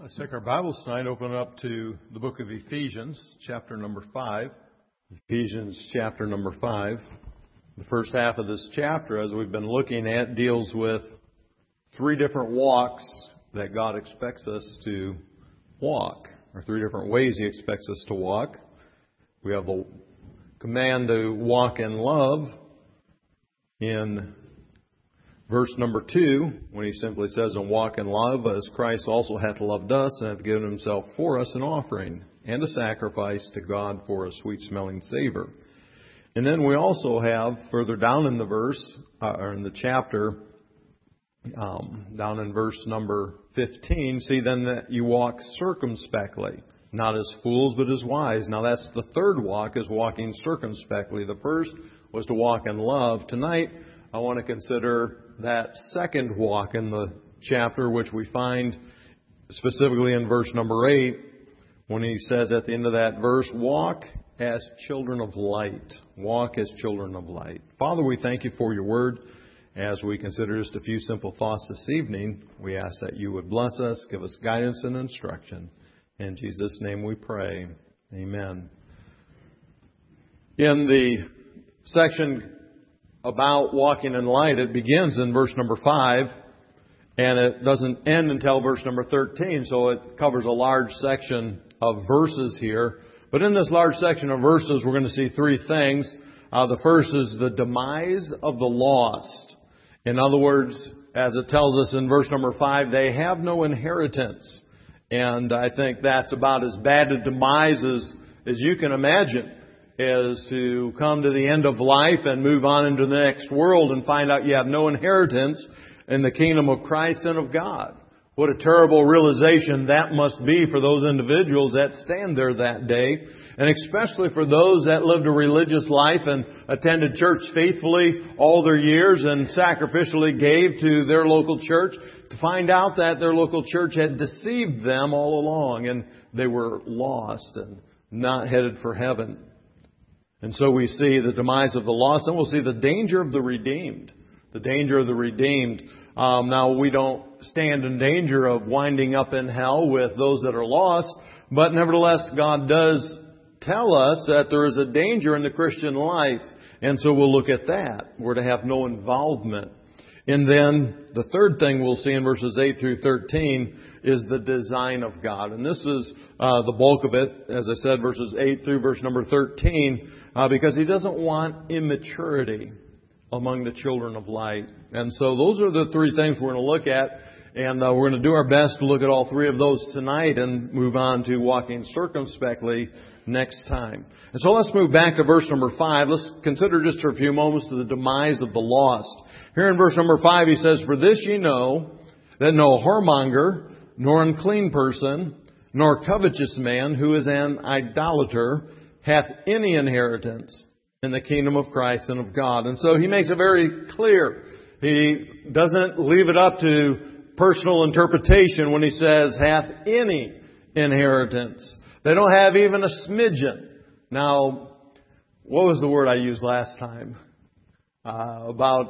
Let's take our Bibles tonight, open up to the book of Ephesians, chapter number 5. Ephesians chapter number 5. The first half of this chapter, as we've been looking at, deals with three different walks that God expects us to walk, or three different ways He expects us to walk. We have the command to walk in love in verse number 2, when he simply says, and walk in love, as Christ also hath loved us, and hath given himself for us an offering and a sacrifice to God for a sweet-smelling savor. And then we also have, further down in the verse, or in the chapter, down in verse number 15, see then that you walk circumspectly, not as fools, but as wise. Now that's the third walk, is walking circumspectly. The first was to walk in love. Tonight, I want to consider that second walk in the chapter, which we find specifically in verse number 8, when he says at the end of that verse, walk as children of light. Walk as children of light. Father, we thank you for your word. As we consider just a few simple thoughts this evening, we ask that you would bless us, give us guidance and instruction. In Jesus' name we pray. Amen. In the section about walking in light, it begins in verse number 5, and it doesn't end until verse number 13, so it covers a large section of verses here. But in this large section of verses, we're going to see three things. The first is the demise of the lost. In other words, as it tells us in verse number 5, they have no inheritance. And I think that's about as bad a demise as you can imagine, is to come to the end of life and move on into the next world and find out you have no inheritance in the kingdom of Christ and of God. What a terrible realization that must be for those individuals that stand there that day, and especially for those that lived a religious life and attended church faithfully all their years and sacrificially gave to their local church, to find out that their local church had deceived them all along and they were lost and not headed for heaven. And so we see the demise of the lost, and we'll see the danger of the redeemed. The danger of the redeemed. Now, we don't stand in danger of winding up in hell with those that are lost, but nevertheless, God does tell us that there is a danger in the Christian life, and so we'll look at that. We're to have no involvement. And then the third thing we'll see in verses 8 through 13 is the design of God. And this is the bulk of it, as I said, verses 8 through verse number 13, because He doesn't want immaturity among the children of light. And so those are the three things we're going to look at, and we're going to do our best to look at all three of those tonight and move on to walking circumspectly next time. And so let's move back to verse number 5. Let's consider just for a few moments the demise of the lost. Here in verse number 5 he says, for this ye know, that no whoremonger, nor unclean person, nor covetous man who is an idolater hath any inheritance in the kingdom of Christ and of God. And so he makes it very clear. He doesn't leave it up to personal interpretation when he says hath any inheritance. They don't have even a smidgen. Now, what was the word I used last time? I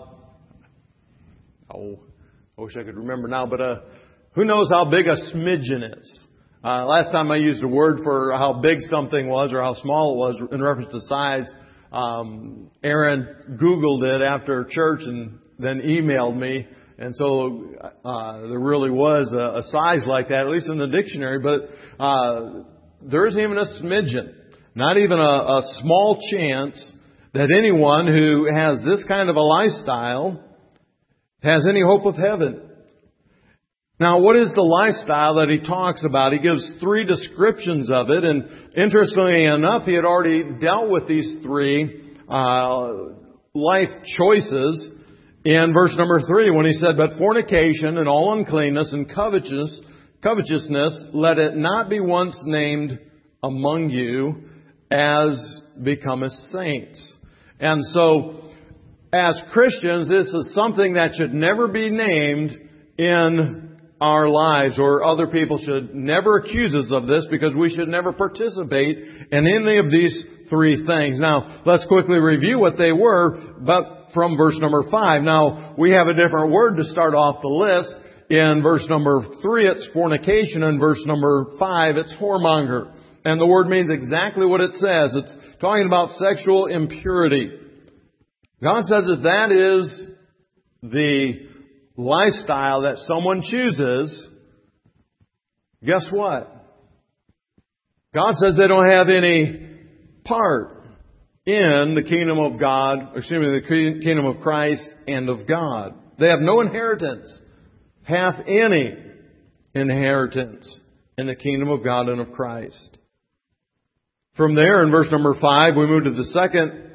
wish I could remember now, but who knows how big a smidgen is? Last time I used a word for how big something was or how small it was in reference to size. Aaron Googled it after church and then emailed me. And so there really was a size like that, at least in the dictionary. But there isn't even a smidgen, not even a small chance that anyone who has this kind of a lifestyle has any hope of heaven. Now, what is the lifestyle that he talks about? He gives three descriptions of it, and interestingly enough, he had already dealt with these three life choices in verse number 3 when he said, but fornication and all uncleanness and covetousness, let it not be once named among you as becometh saints. And so, as Christians, this is something that should never be named in our lives, or other people should never accuse us of this, because we should never participate in any of these three things. Now, let's quickly review what they were, but from verse number 5. Now, we have a different word to start off the list. In verse number 3, it's fornication. In verse number 5, it's whoremonger. And the word means exactly what it says. It's talking about sexual impurity. God says if that is the lifestyle that someone chooses, guess what? God says they don't have any part in the kingdom of God, the kingdom of Christ and of God. They have no inheritance, hath any inheritance in the kingdom of God and of Christ. From there, in verse number 5, we move to the second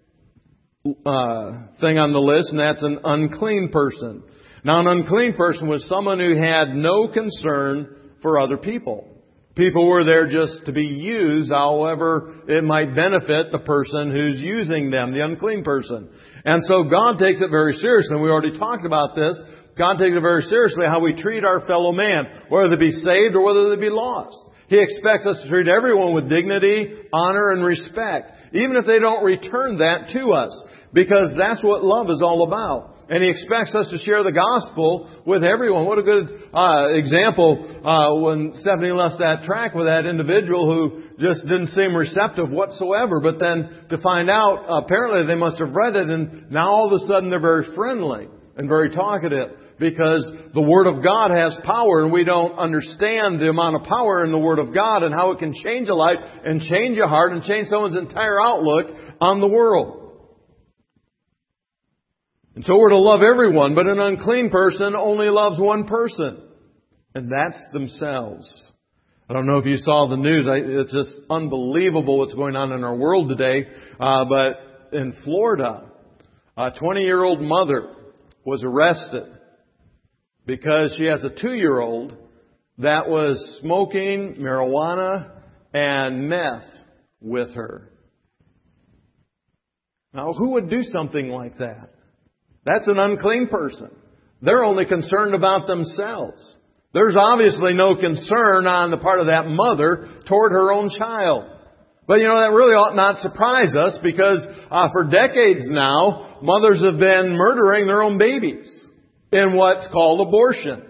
thing on the list, and that's an unclean person. Now, an unclean person was someone who had no concern for other people. People were there just to be used, however it might benefit the person who's using them, the unclean person. And so God takes it very seriously. We already talked about this. God takes it very seriously how we treat our fellow man, whether they be saved or whether they be lost. He expects us to treat everyone with dignity, honor, and respect, even if they don't return that to us, because that's what love is all about. And He expects us to share the gospel with everyone. What a good example when Stephanie left that track with that individual who just didn't seem receptive whatsoever. But then to find out, apparently they must have read it, and now all of a sudden they're very friendly and very talkative. Because the Word of God has power, and we don't understand the amount of power in the Word of God and how it can change a life and change a heart and change someone's entire outlook on the world. And so we're to love everyone, but an unclean person only loves one person, and that's themselves. I don't know if you saw the news. It's just unbelievable what's going on in our world today. But in Florida, a 20-year-old mother was arrested because she has a 2-year-old that was smoking marijuana and meth with her. Now, who would do something like that? That's an unclean person. They're only concerned about themselves. There's obviously no concern on the part of that mother toward her own child. But that really ought not surprise us, because for decades now, mothers have been murdering their own babies in what's called abortion.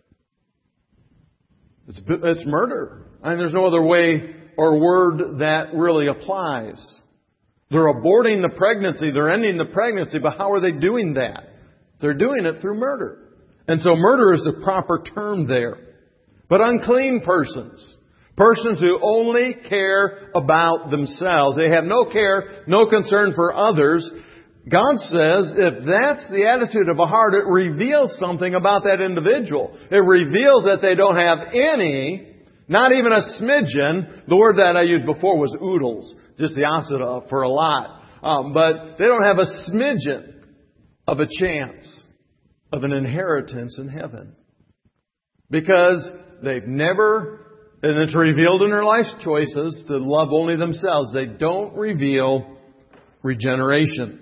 It's murder. There's no other way or word that really applies. They're aborting the pregnancy. They're ending the pregnancy. But how are they doing that? They're doing it through murder. And so murder is the proper term there. But unclean persons who only care about themselves. They have no care, no concern for others. God says if that's the attitude of a heart, it reveals something about that individual. It reveals that they don't have any, not even a smidgen. The word that I used before was oodles. Just the opposite of for a lot. But they don't have a smidgen of a chance of an inheritance in heaven. Because they've never, and it's revealed in their life's choices, to love only themselves. They don't reveal regeneration.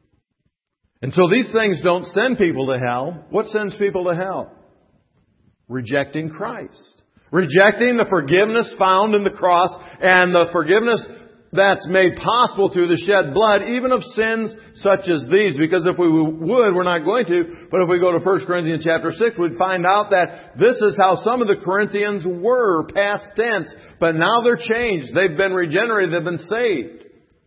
And so these things don't send people to hell. What sends people to hell? Rejecting Christ. Rejecting the forgiveness found in the cross and the forgiveness that's made possible through the shed blood, even of sins such as these. Because if we would, we're not going to, but if we go to 1 Corinthians chapter 6, we'd find out that this is how some of the Corinthians were, past tense. But now they're changed. They've been regenerated. They've been saved.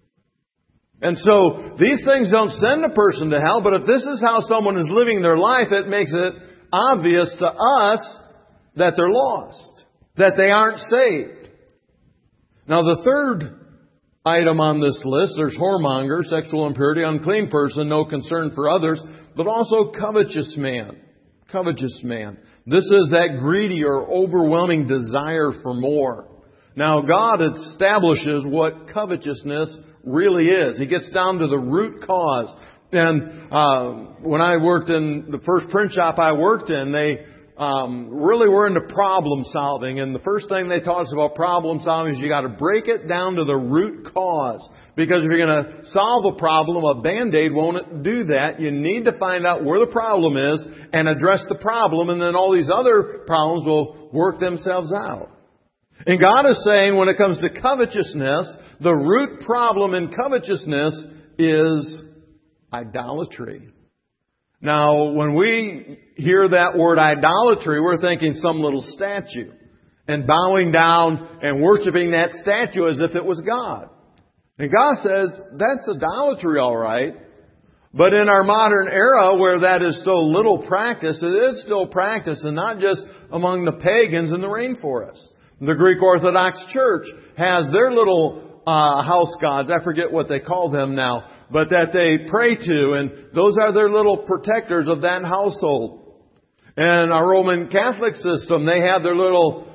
And so these things don't send a person to hell, but if this is how someone is living their life, it makes it obvious to us that they're lost, that they aren't saved. Now the third item on this list, there's whoremonger, sexual impurity, unclean person, no concern for others, but also covetous man. Covetous man. This is that greedy or overwhelming desire for more. Now God establishes what covetousness really is. He gets down to the root cause. And when I worked in the first print shop I worked in, they really were into problem solving. And the first thing they taught us about problem solving is you got to break it down to the root cause. Because if you're going to solve a problem, a Band-Aid won't do that. You need to find out where the problem is and address the problem, and then all these other problems will work themselves out. And God is saying when it comes to covetousness, the root problem in covetousness is idolatry. Now, when we hear that word idolatry, we're thinking some little statue and bowing down and worshiping that statue as if it was God. And God says, that's idolatry, all right. But in our modern era where that is so little practice, it is still practice, and not just among the pagans in the rainforest. The Greek Orthodox Church has their little house gods. I forget what they call them now, but that they pray to, and those are their little protectors of that household. And our Roman Catholic system, they have their little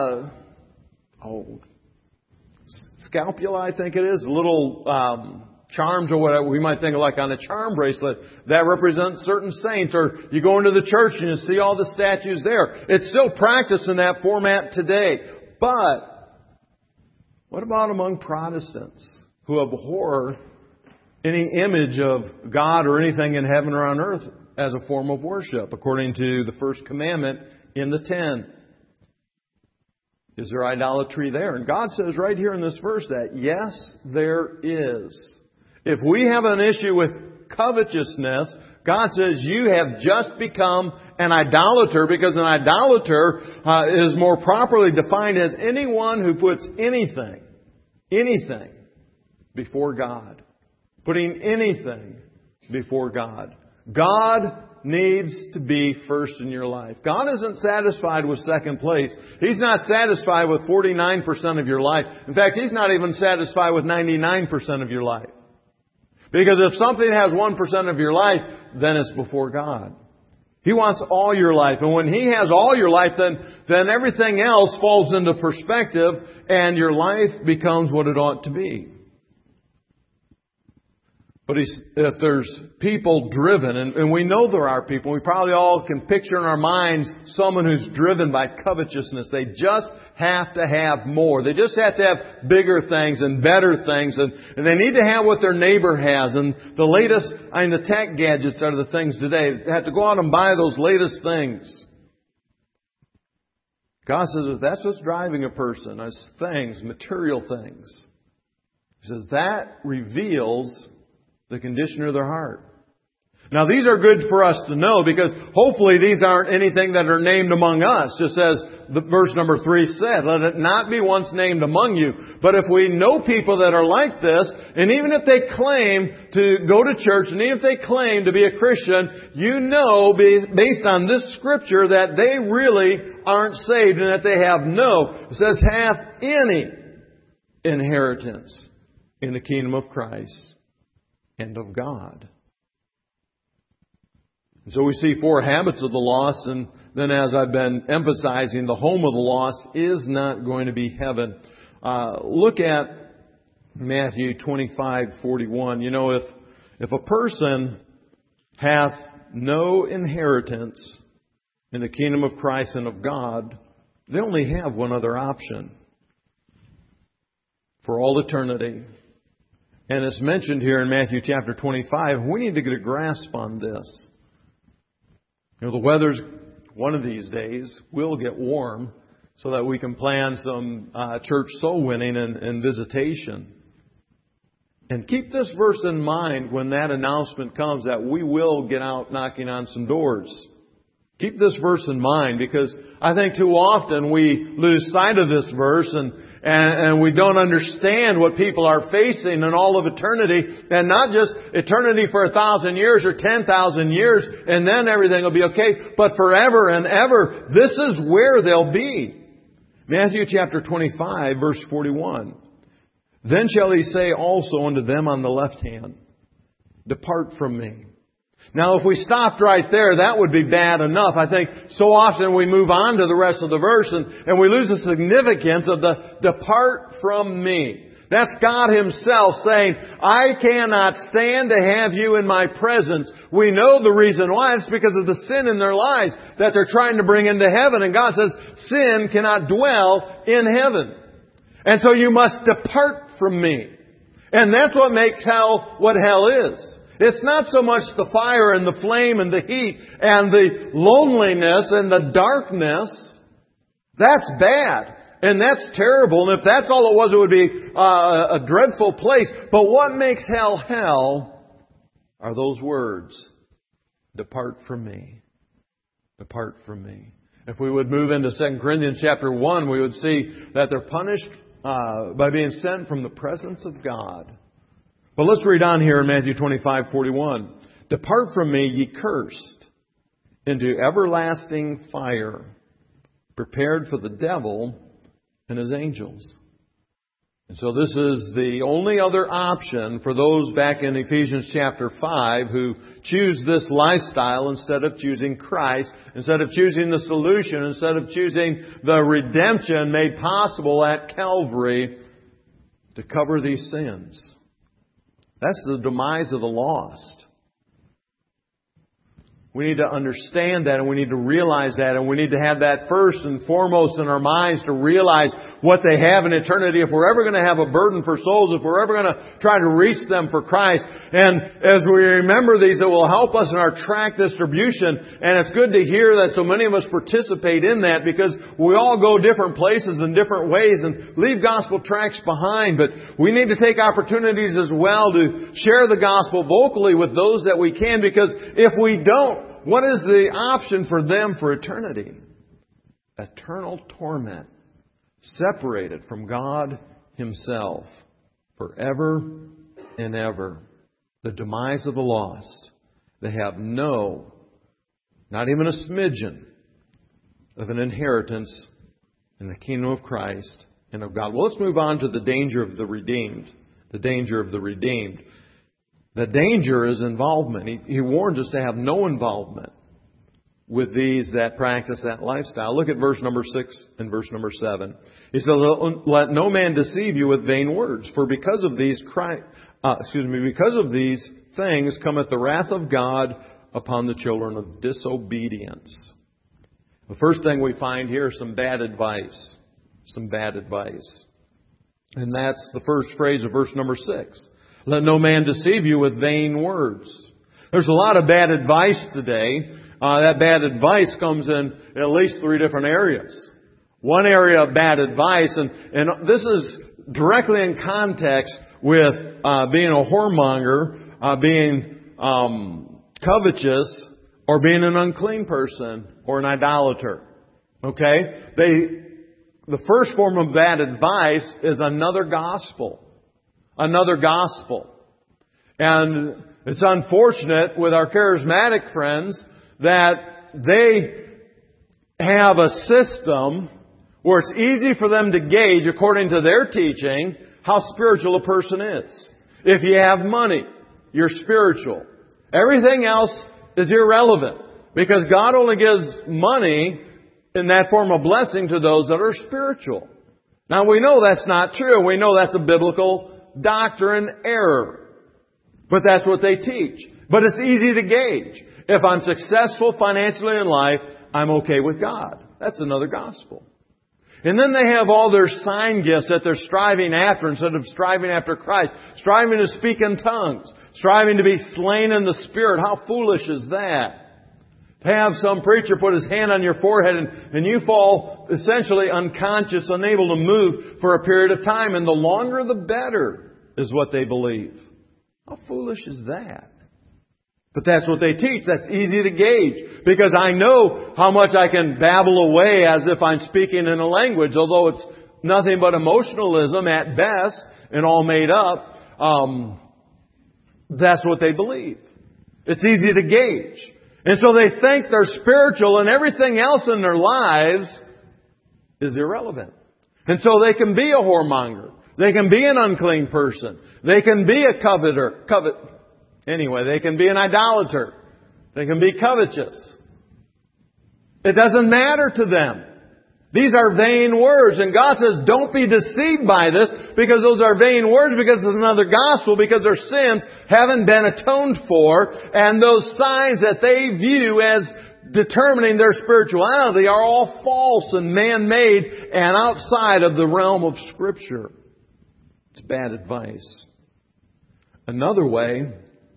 scapula, I think it is, little charms or whatever we might think of, like on a charm bracelet that represents certain saints. Or you go into the church and you see all the statues there. It's still practiced in that format today. But what about among Protestants who abhor any image of God or anything in heaven or on earth as a form of worship, according to the first commandment in the 10? Is there idolatry there? And God says right here in this verse that yes, there is. If we have an issue with covetousness, God says you have just become an idolater, because an idolater is more properly defined as anyone who puts anything before God. Putting anything before God. God needs to be first in your life. God isn't satisfied with second place. He's not satisfied with 49% of your life. In fact, He's not even satisfied with 99% of your life. Because if something has 1% of your life, then it's before God. He wants all your life. And when He has all your life, then everything else falls into perspective and your life becomes what it ought to be. But if there's people driven, and we know there are people, we probably all can picture in our minds someone who's driven by covetousness. They just have to have more. They just have to have bigger things and better things. And they need to have what their neighbor has. And the latest, the tech gadgets are the things today. They have to go out and buy those latest things. God says if that's what's driving a person, as things, material things. He says that reveals the condition of their heart. Now these are good for us to know, because hopefully these aren't anything that are named among us, just as the verse number 3 said. Let it not be once named among you. But if we know people that are like this, and even if they claim to go to church, and even if they claim to be a Christian, you know, based on this scripture, that they really aren't saved, and that they have it says, hath any inheritance in the kingdom of Christ and of God. And so we see 4 habits of the lost, and then as I've been emphasizing, the home of the lost is not going to be heaven. Look at Matthew 25:41. You know, if a person hath no inheritance in the kingdom of Christ and of God, they only have one other option for all eternity. And it's mentioned here in Matthew chapter 25. We need to get a grasp on this. You know, the weather's one of these days will get warm so that we can plan some church soul winning and visitation. And keep this verse in mind when that announcement comes that we will get out knocking on some doors. Keep this verse in mind, because I think too often we lose sight of this verse and we don't understand what people are facing in all of eternity, and not just eternity for 1,000 years or 10,000 years and then everything will be okay, but forever and ever. This is where they'll be. Matthew chapter 25 verse 41. Then shall He say also unto them on the left hand, Depart from me. Now, if we stopped right there, that would be bad enough. I think so often we move on to the rest of the verse and we lose the significance of the depart from me. That's God Himself saying, I cannot stand to have you in my presence. We know the reason why. It's because of the sin in their lives that they're trying to bring into heaven. And God says, sin cannot dwell in heaven. And so you must depart from me. And that's what makes hell what hell is. It's not so much the fire and the flame and the heat and the loneliness and the darkness. That's bad. And that's terrible. And if that's all it was, it would be a dreadful place. But what makes hell hell are those words. Depart from me. Depart from me. If we would move into 2 Corinthians chapter 1, we would see that they're punished by being sent from the presence of God. But let's read on here in Matthew 25:41. Depart from me, ye cursed, into everlasting fire, prepared for the devil and his angels. And so this is the only other option for those back in Ephesians chapter 5 who choose this lifestyle instead of choosing Christ, instead of choosing the solution, instead of choosing the redemption made possible at Calvary to cover these sins. That's the demise of the lost. We need to understand that, and we need to realize that, and we need to have that first and foremost in our minds to realize what they have in eternity. If we're ever going to have a burden for souls, if we're ever going to try to reach them for Christ, and as we remember these, it will help us in our tract distribution. And it's good to hear that so many of us participate in that, because we all go different places in different ways and leave gospel tracts behind. But we need to take opportunities as well to share the gospel vocally with those that we can, because if we don't, what is the option for them for eternity? Eternal torment, separated from God Himself forever and ever. The demise of the lost. They have no, not even a smidgen of an inheritance in the kingdom of Christ and of God. Well, let's move on to the danger of the redeemed. The danger of the redeemed. The danger is involvement. He warns us to have no involvement with these that practice that lifestyle. Look at verse number 6 and verse number 7. He said, let no man deceive you with vain words, for because of these things cometh the wrath of God upon the children of disobedience. The first thing we find here is some bad advice. Some bad advice. And that's the first phrase of verse number 6. Let no man deceive you with vain words. There's a lot of bad advice today. That bad advice comes in at least 3 different areas. One area of bad advice, and this is directly in context with being a whoremonger, being covetous, or being an unclean person or an idolater. Okay? The first form of bad advice is another gospel. Another gospel. And it's unfortunate with our charismatic friends that they have a system where it's easy for them to gauge, according to their teaching, how spiritual a person is. If you have money, you're spiritual. Everything else is irrelevant, because God only gives money in that form of blessing to those that are spiritual. Now we know that's not true. We know that's a biblical doctrine error. But that's what they teach. But it's easy to gauge. If I'm successful financially in life, I'm okay with God. That's another gospel. And then they have all their sign gifts that they're striving after instead of striving after Christ. Striving to speak in tongues. Striving to be slain in the Spirit. How foolish is that? To have some preacher put his hand on your forehead and you fall essentially unconscious, unable to move for a period of time. And the longer the better is what they believe. How foolish is that? But that's what they teach. That's easy to gauge. Because I know how much I can babble away as if I'm speaking in a language. Although it's nothing but emotionalism at best and all made up. That's what they believe. It's easy to gauge. And so they think they're spiritual and everything else in their lives is irrelevant. And so they can be a whoremonger. They can be an unclean person. They can be a they can be an idolater. They can be covetous. It doesn't matter to them. These are vain words. And God says, don't be deceived by this, because those are vain words, because it's another gospel, because their sins haven't been atoned for. And those signs that they view as determining their spirituality are all false and man-made and outside of the realm of Scripture. It's bad advice. Another way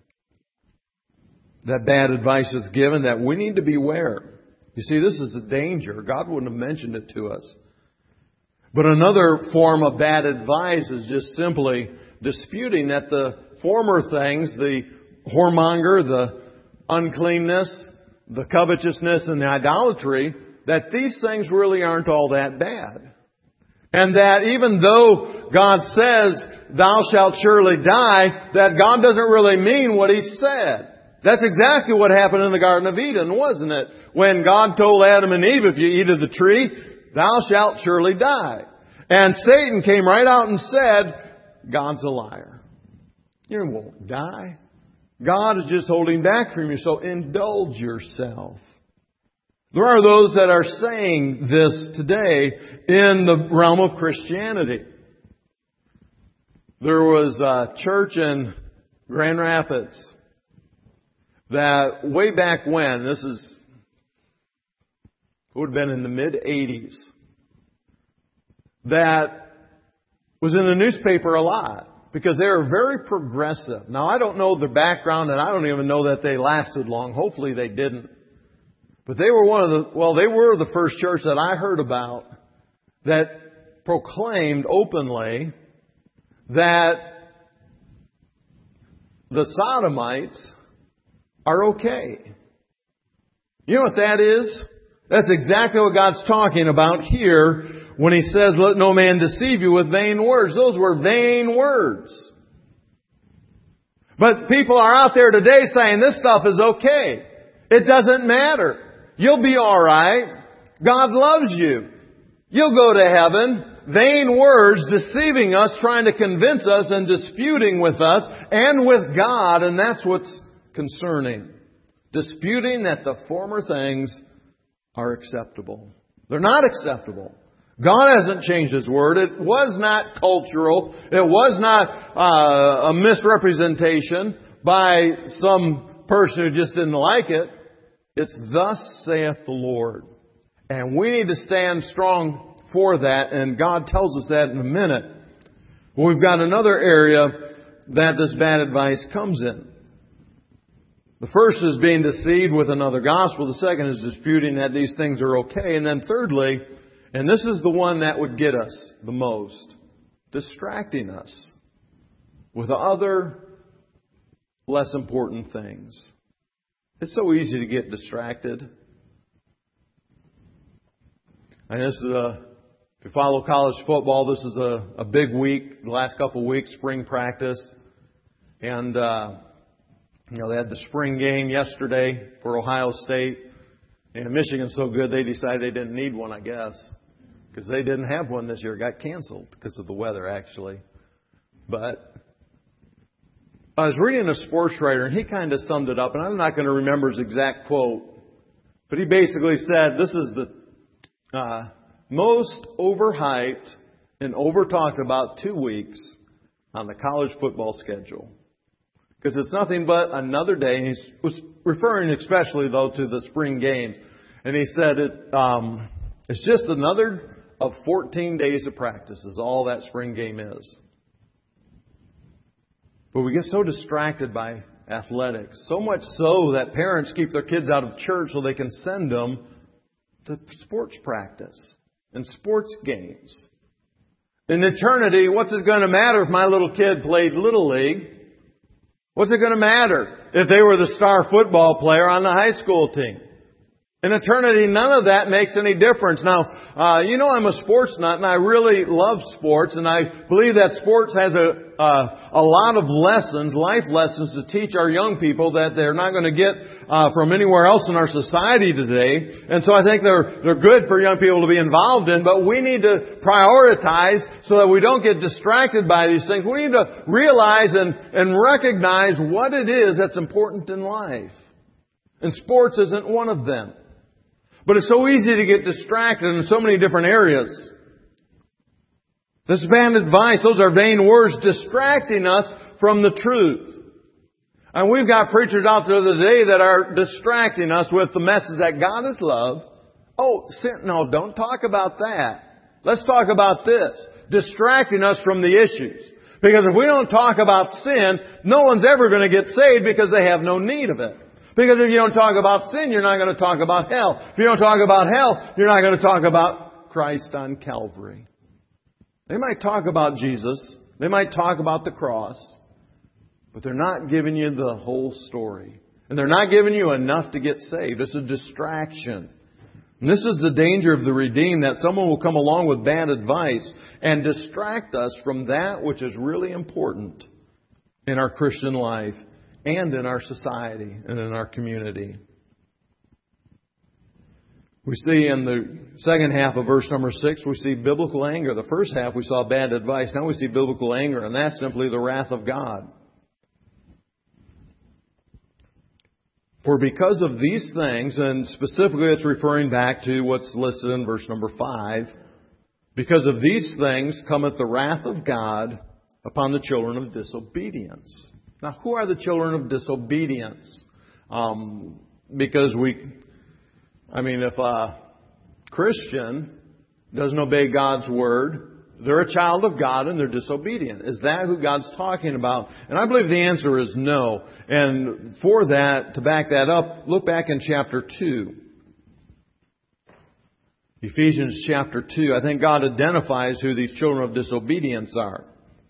that bad advice is given that we need to beware. You see, this is a danger. God wouldn't have mentioned it to us. But another form of bad advice is just simply disputing that the former things, the whoremonger, uncleanness, the covetousness, and the idolatry, that these things really aren't all that bad. And that even though God says, thou shalt surely die, that God doesn't really mean what He said. That's exactly what happened in the Garden of Eden, wasn't it? When God told Adam and Eve, if you eat of the tree, thou shalt surely die. And Satan came right out and said, God's a liar. You won't die. God is just holding back from you, so indulge yourself. There are those that are saying this today in the realm of Christianity. There was a church in Grand Rapids that way back when, would have been in the mid-'80s, that was in the newspaper a lot because they were very progressive. Now, I don't know their background, and I don't even know that they lasted long. Hopefully they didn't. But they were they were the first church that I heard about that proclaimed openly that the sodomites are okay. You know what that is? That's exactly what God's talking about here when He says, let no man deceive you with vain words. Those were vain words. But people are out there today saying this stuff is okay. It doesn't matter. You'll be alright. God loves you. You'll go to heaven. Vain words deceiving us, trying to convince us and disputing with us and with God, and that's what's concerning. Disputing that the former things are acceptable. They're not acceptable. God hasn't changed His Word. It was not cultural. It was not a misrepresentation by some person who just didn't like it. It's thus saith the Lord. And we need to stand strong for that, and God tells us that in a minute. Well, we've got another area that this bad advice comes in. The first is being deceived with another gospel. The second is disputing that these things are okay. And then thirdly, and this is the one that would get us the most, distracting us with other less important things. It's so easy to get distracted. And this is if you follow college football, this is a big week, the last couple of weeks, spring practice. And, they had the spring game yesterday for Ohio State. And Michigan's so good they decided they didn't need one, I guess. Because they didn't have one this year. It got canceled because of the weather, actually. But I was reading a sports writer, and he kind of summed it up. And I'm not going to remember his exact quote. But he basically said, this is the most overhyped and over-talked about 2 weeks on the college football schedule. Because it's nothing but another day. And he was referring especially, though, to the spring games. And he said it's just another of 14 days of practice is all that spring game is. But we get so distracted by athletics. So much so that parents keep their kids out of church so they can send them to sports practice and sports games. In eternity, what's it going to matter if my little kid played Little League? What's it going to matter if they were the star football player on the high school team? In eternity, none of that makes any difference. Now, I'm a sports nut, and I really love sports, and I believe that sports has a lot of lessons, life lessons, to teach our young people that they're not going to get from anywhere else in our society today. And so I think they're good for young people to be involved in, but we need to prioritize so that we don't get distracted by these things. We need to realize and recognize what it is that's important in life. And sports isn't one of them. But it's so easy to get distracted in so many different areas. This bad advice, those are vain words distracting us from the truth. And we've got preachers out there today that are distracting us with the message that God is love. Oh, sin, no, don't talk about that. Let's talk about this. Distracting us from the issues. Because if we don't talk about sin, no one's ever going to get saved because they have no need of it. Because if you don't talk about sin, you're not going to talk about hell. If you don't talk about hell, you're not going to talk about Christ on Calvary. They might talk about Jesus. They might talk about the cross. But they're not giving you the whole story. And they're not giving you enough to get saved. It's a distraction. And this is the danger of the redeemed, that someone will come along with bad advice and distract us from that which is really important in our Christian life and in our society and in our community. We see in the second half of verse number 6, we see biblical anger. The first half we saw bad advice. Now we see biblical anger, and that's simply the wrath of God. For because of these things, and specifically it's referring back to what's listed in verse number 5, because of these things cometh the wrath of God upon the children of disobedience. Now, who are the children of disobedience? Because if a Christian doesn't obey God's word, they're a child of God and they're disobedient. Is that who God's talking about? And I believe the answer is no. And for that, to back that up, look back in chapter 2. Ephesians chapter 2. I think God identifies who these children of disobedience are.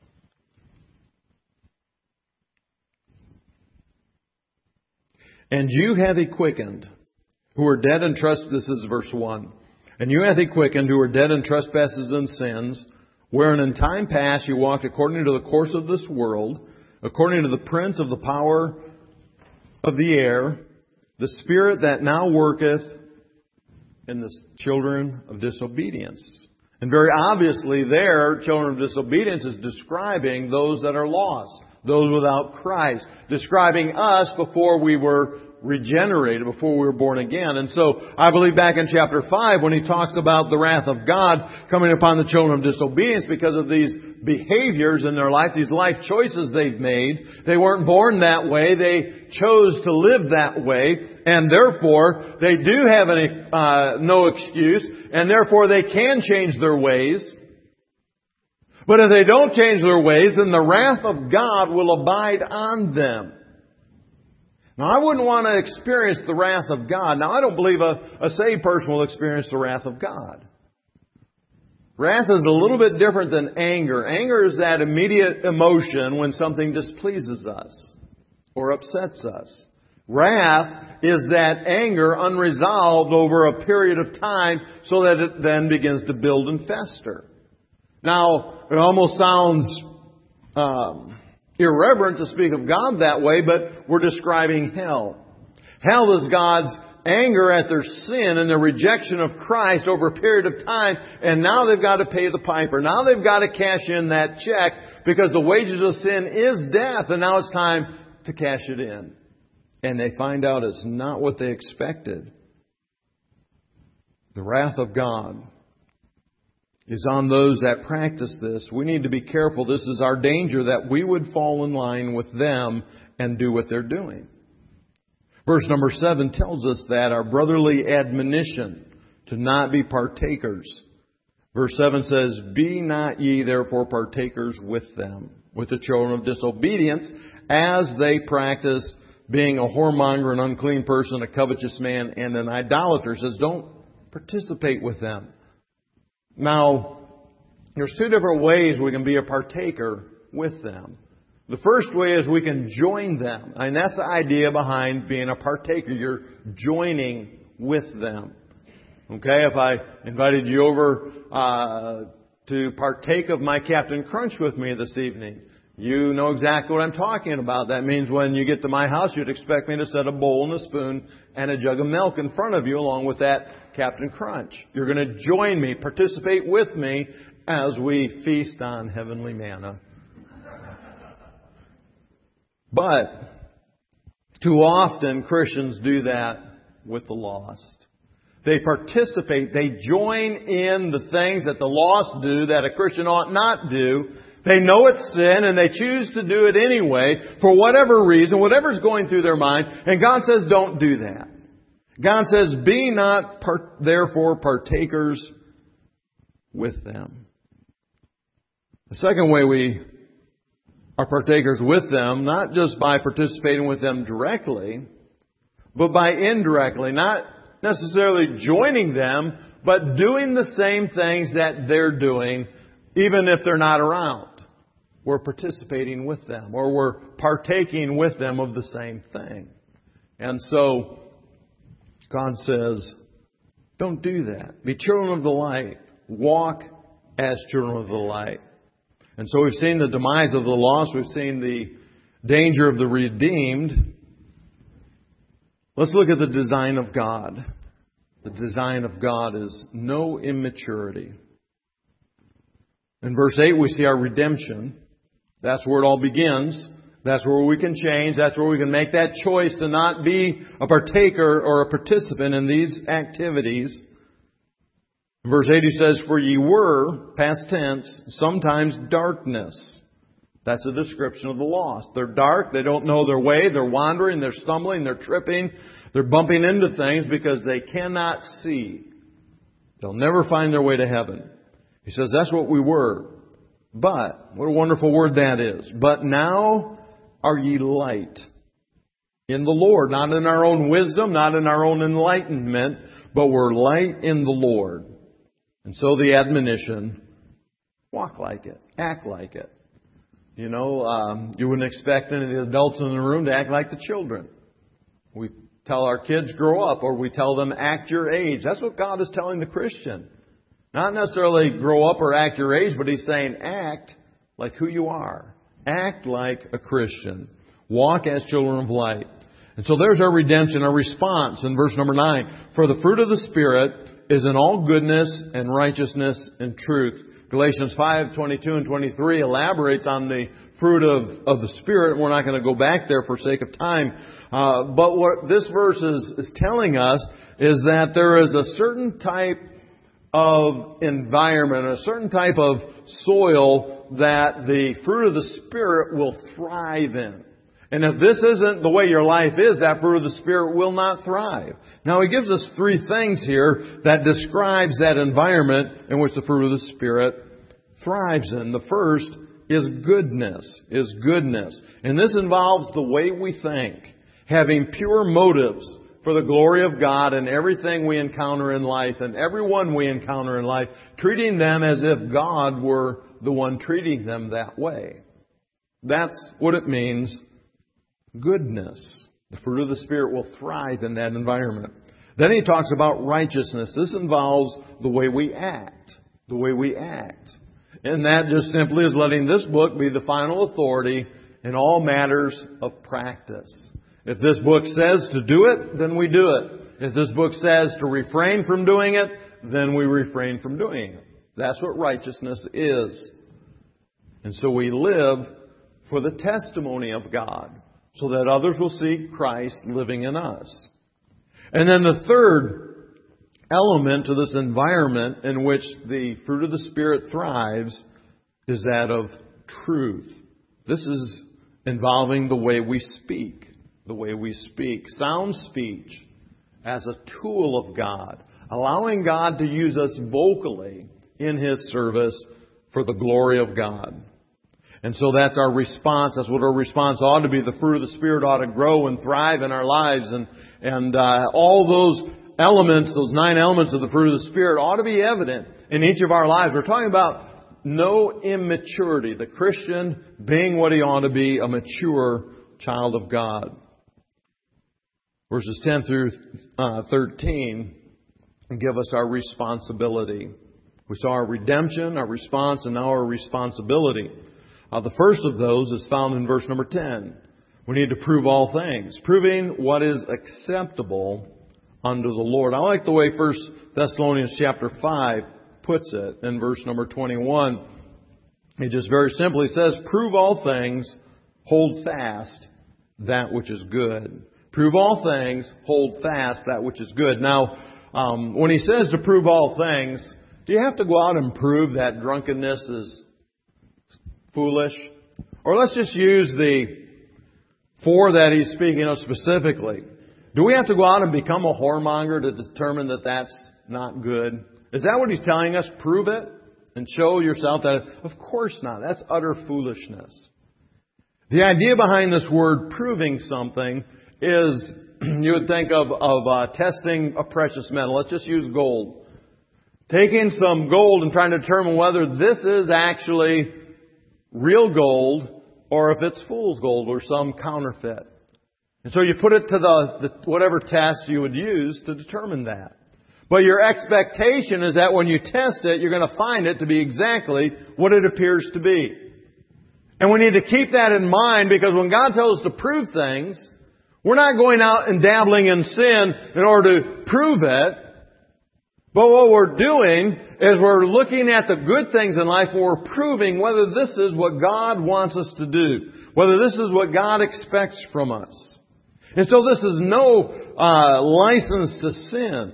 And you hath he quickened, who are dead in trust. This is verse 1. And you hath he quickened, who are dead in trespasses and sins, wherein in time past you walked according to the course of this world, according to the prince of the power of the air, the spirit that now worketh in the children of disobedience. And very obviously there, children of disobedience is describing those that are lost, those without Christ, describing us before we were regenerated, before we were born again. And so I believe back in chapter 5 when he talks about the wrath of God coming upon the children of disobedience because of these behaviors in their life, these life choices they've made. They weren't born that way. They chose to live that way. And therefore, they do have no excuse. And therefore, they can change their ways. But if they don't change their ways, then the wrath of God will abide on them. Now, I wouldn't want to experience the wrath of God. Now, I don't believe a saved person will experience the wrath of God. Wrath is a little bit different than anger. Anger is that immediate emotion when something displeases us or upsets us. Wrath is that anger unresolved over a period of time so that it then begins to build and fester. Now, it almost sounds irreverent to speak of God that way, but we're describing hell. Hell is God's anger at their sin and their rejection of Christ over a period of time, and now they've got to pay the piper. Now they've got to cash in that check because the wages of sin is death, and now it's time to cash it in. And they find out it's not what they expected. The wrath of God is on those that practice this. We need to be careful. This is our danger, that we would fall in line with them and do what they're doing. Verse number 7 tells us that our brotherly admonition to not be partakers. Verse 7 says, "Be not ye therefore partakers with them," with the children of disobedience, as they practice, being a whoremonger, an unclean person, a covetous man, and an idolater. It says, don't participate with them. Now, there's two different ways we can be a partaker with them. The first way is we can join them. And that's the idea behind being a partaker. You're joining with them. Okay, if I invited you over to partake of my Captain Crunch with me this evening, you know exactly what I'm talking about. That means when you get to my house, you'd expect me to set a bowl and a spoon and a jug of milk in front of you along with that Captain Crunch. You're going to join me, participate with me as we feast on heavenly manna. But too often Christians do that with the lost. They participate, they join in the things that the lost do that a Christian ought not do. They know it's sin and they choose to do it anyway for whatever reason, whatever's going through their mind. And God says, don't do that. God says, be not therefore partakers with them. The second way we are partakers with them, not just by participating with them directly, but by indirectly, not necessarily joining them, but doing the same things that they're doing, even if they're not around. We're participating with them, or we're partaking with them of the same thing. And so God says, don't do that. Be children of the light. Walk as children of the light. And so we've seen the demise of the lost. We've seen the danger of the redeemed. Let's look at the design of God. The design of God is no immaturity. In verse 8 we see our redemption. That's where it all begins. That's where we can change. That's where we can make that choice to not be a partaker or a participant in these activities. Verse 8 he says, for ye were, past tense, sometimes darkness. That's a description of the lost. They're dark. They don't know their way. They're wandering. They're stumbling. They're tripping. They're bumping into things because they cannot see. They'll never find their way to heaven. He says that's what we were. But, what a wonderful word that is. But now are ye light in the Lord. Not in our own wisdom, not in our own enlightenment, but we're light in the Lord. And so the admonition, walk like it. Act like it. You know, you wouldn't expect any of the adults in the room to act like the children. We tell our kids, grow up, or we tell them, act your age. That's what God is telling the Christian. Not necessarily grow up or act your age, but He's saying, act like who you are. Act like a Christian. Walk as children of light. And so there's our redemption, our response in verse number 9. For the fruit of the Spirit is in all goodness and righteousness and truth. Galatians 5:22 and 23 elaborates on the fruit of the Spirit. We're not going to go back there for sake of time. But what this verse is telling us is that there is a certain type of environment, a certain type of soil that the fruit of the Spirit will thrive in. And if this isn't the way your life is, that fruit of the Spirit will not thrive. Now, he gives us three things here that describes that environment in which the fruit of the Spirit thrives in. The first is goodness, And this involves the way we think, having pure motives for the glory of God in everything we encounter in life and everyone we encounter in life, treating them as if God were the one treating them that way. That's what it means. Goodness. The fruit of the Spirit will thrive in that environment. Then he talks about righteousness. This involves the way we act. The way we act. And that just simply is letting this book be the final authority in all matters of practice. If this book says to do it, then we do it. If this book says to refrain from doing it, then we refrain from doing it. That's what righteousness is. And so we live for the testimony of God, so that others will see Christ living in us. And then the third element to this environment in which the fruit of the Spirit thrives is that of truth. This is involving the way we speak. The way we speak. Sound speech as a tool of God. Allowing God to use us vocally in His service for the glory of God. And so that's our response. That's what our response ought to be. The fruit of the Spirit ought to grow and thrive in our lives. And all those elements, those 9 elements of the fruit of the Spirit ought to be evident in each of our lives. We're talking about no immaturity. The Christian being what he ought to be, a mature child of God. Verses 10 through 13 give us our responsibility. We saw our redemption, our response, and now our responsibility. The first of those is found in verse number 10. We need to prove all things. Proving what is acceptable unto the Lord. I like the way 1 Thessalonians chapter 5 puts it in verse number 21. It just very simply says, prove all things, hold fast that which is good. Prove all things, hold fast that which is good. Now, when he says to prove all things, do you have to go out and prove that drunkenness is foolish? Or let's just use the 4 that he's speaking of specifically. Do we have to go out and become a whoremonger to determine that that's not good? Is that what he's telling us? Prove it and show yourself that? Of course not. That's utter foolishness. The idea behind this word proving something is, you would think of testing a precious metal. Let's just use gold. Taking some gold and trying to determine whether this is actually real gold or if it's fool's gold or some counterfeit. And so you put it to the whatever test you would use to determine that. But your expectation is that when you test it, you're going to find it to be exactly what it appears to be. And we need to keep that in mind, because when God tells us to prove things, we're not going out and dabbling in sin in order to prove it. But what we're doing is we're looking at the good things in life, and we're proving whether this is what God wants us to do, whether this is what God expects from us. And so this is no license to sin.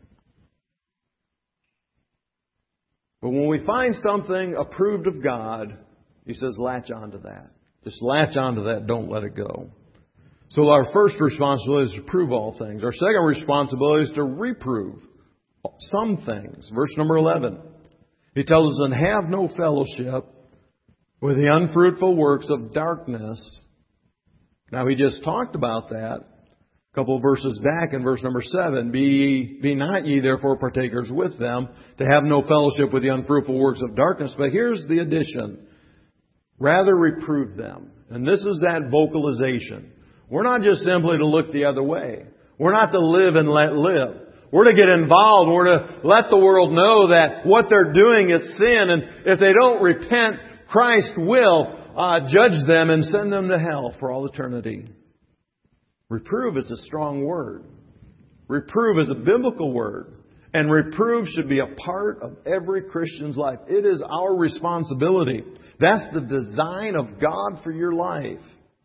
But when we find something approved of God, He says, latch on to that. Just latch on to that. Don't let it go. So our first responsibility is to prove all things. Our second responsibility is to reprove some things. Verse number 11. He tells us, and have no fellowship with the unfruitful works of darkness. Now, he just talked about that a couple of verses back in verse number 7. Be not ye therefore partakers with them, to have no fellowship with the unfruitful works of darkness. But here's the addition. Rather reprove them. And this is that vocalization. We're not just simply to look the other way. We're not to live and let live. We're to get involved. We're to let the world know that what they're doing is sin. And if they don't repent, Christ will judge them and send them to hell for all eternity. Reprove is a strong word. Reprove is a biblical word. And reprove should be a part of every Christian's life. It is our responsibility. That's the design of God for your life.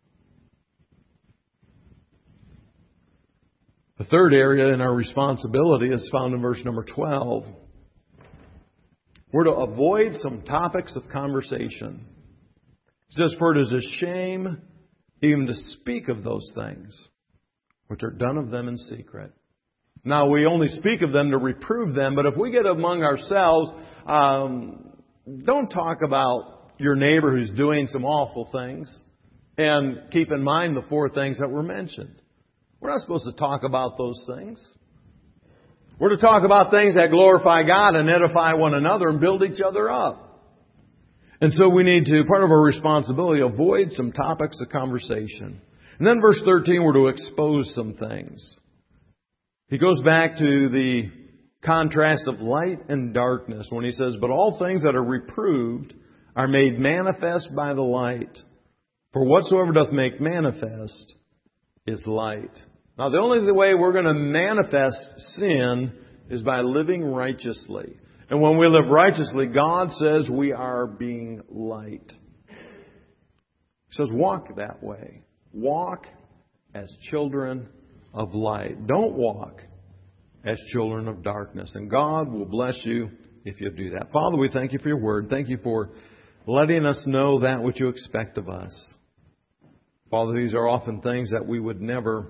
The third area in our responsibility is found in verse number 12. We're to avoid some topics of conversation. It says, for it is a shame even to speak of those things which are done of them in secret. Now, we only speak of them to reprove them, but if we get among ourselves, don't talk about your neighbor who's doing some awful things, and keep in mind the 4 things that were mentioned. We're not supposed to talk about those things. We're to talk about things that glorify God and edify one another and build each other up. And so we need to, part of our responsibility, avoid some topics of conversation. And then verse 13, we're to expose some things. He goes back to the contrast of light and darkness when he says, but all things that are reproved are made manifest by the light. For whatsoever doth make manifest is light. Now, the only way we're going to manifest sin is by living righteously. And when we live righteously, God says we are being light. He says, walk that way. Walk as children of light. Don't walk as children of darkness. And God will bless you if you do that. Father, we thank you for your word. Thank you for letting us know that which you expect of us. Father, these are often things that we would never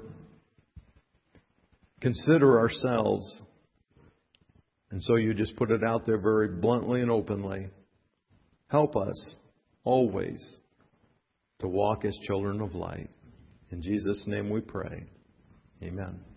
consider ourselves. And so you just put it out there very bluntly and openly. Help us always to walk as children of light. In Jesus' name we pray. Amen.